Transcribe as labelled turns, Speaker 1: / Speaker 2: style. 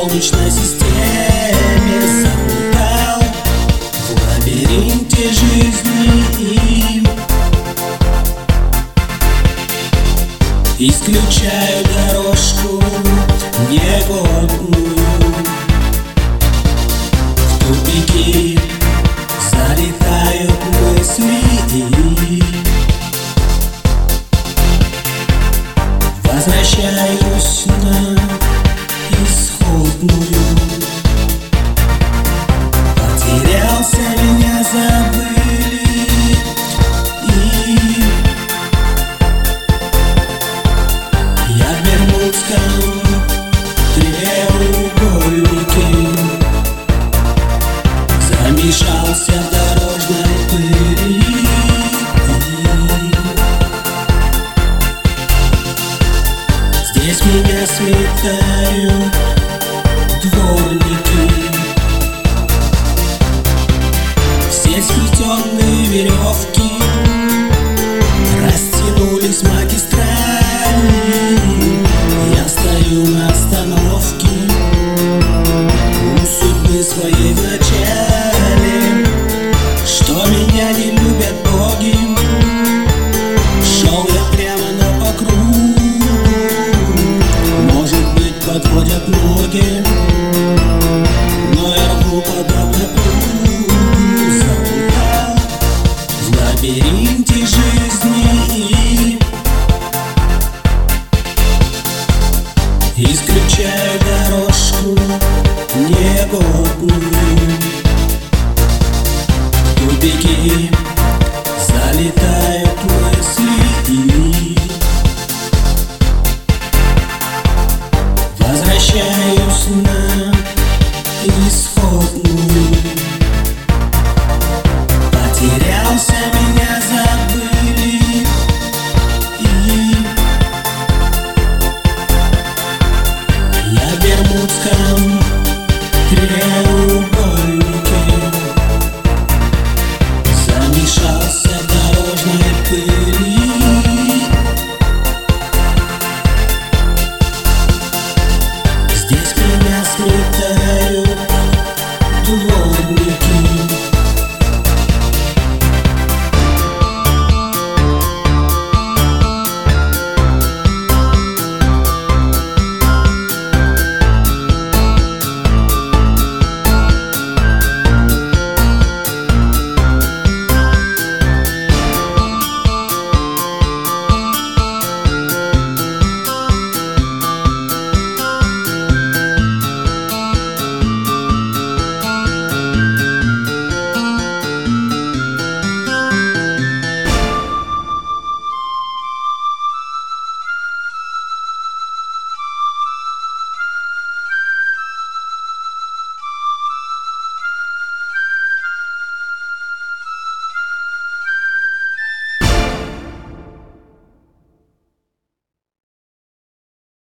Speaker 1: Солнечной системе заплутал в лабиринте жизни. Исключаю дорожку негодную, в тупики залетают мысли. Возвращаюсь на исходную. Потерялся, меня забыли, и я в Бермудском треугольнике замешался в дорожной пыли. Здесь меня сметают дворники, все сплетенные веревки растянулись магистрали. Я стою на остановке у судьбы своей в начале. Что меня не любят боги, шел я прямо, но по кругу. Может быть, подводят ноги, но я рву подобно плугу. Заплутал в лабиринте жизни. Исключаю дорожку негодную, в тупики залетают мысли. Возвращаюсь на исходную. Потерялся, меня забыли, и я в Бермудском треугольнике